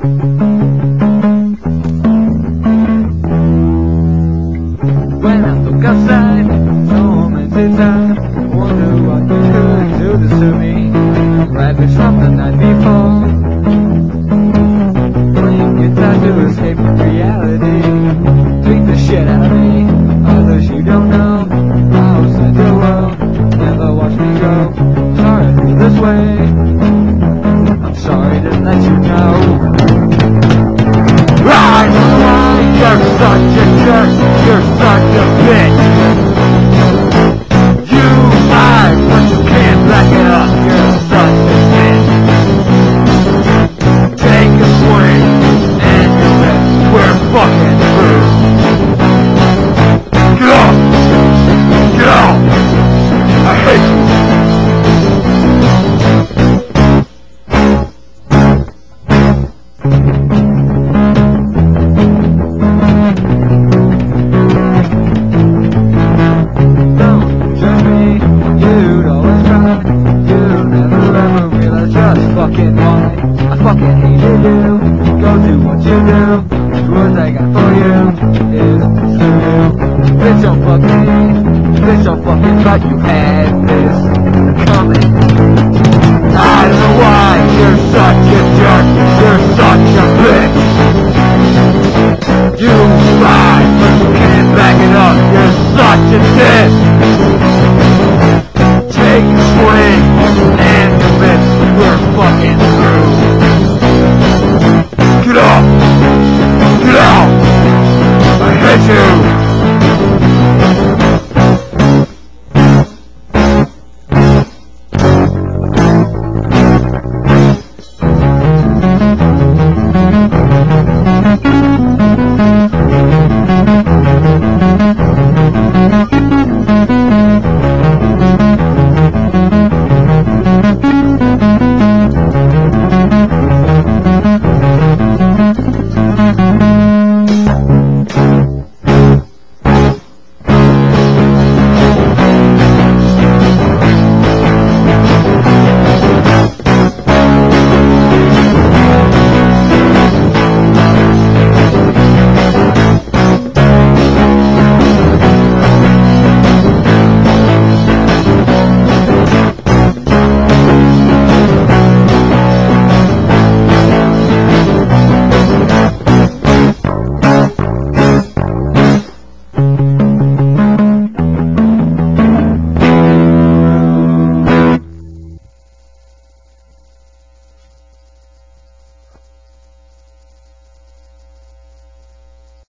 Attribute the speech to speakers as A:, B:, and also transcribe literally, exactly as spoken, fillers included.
A: When I look outside, so many times, wonder what you could do this to me. Ravaged from the night before, playing guitar to escape reality. Beat the shit out of me, others you don't know. Outside the world, never watch me go. Sorry I feel this way, I'm sorry to let you know. I know why you're such a jerk, you're such a bitch. You lie, but you can't back it up, you're such a bitch. Take a swing, and your lips were fucking through. Get off! Get out! I hate you! You'd always cry, you never ever realize just fucking why I fucking hated you. Go do what you do, the words I got for you is screw you. Bitch don't fuck me, bitch don't fucking thought you had this coming. I don't know why you're such a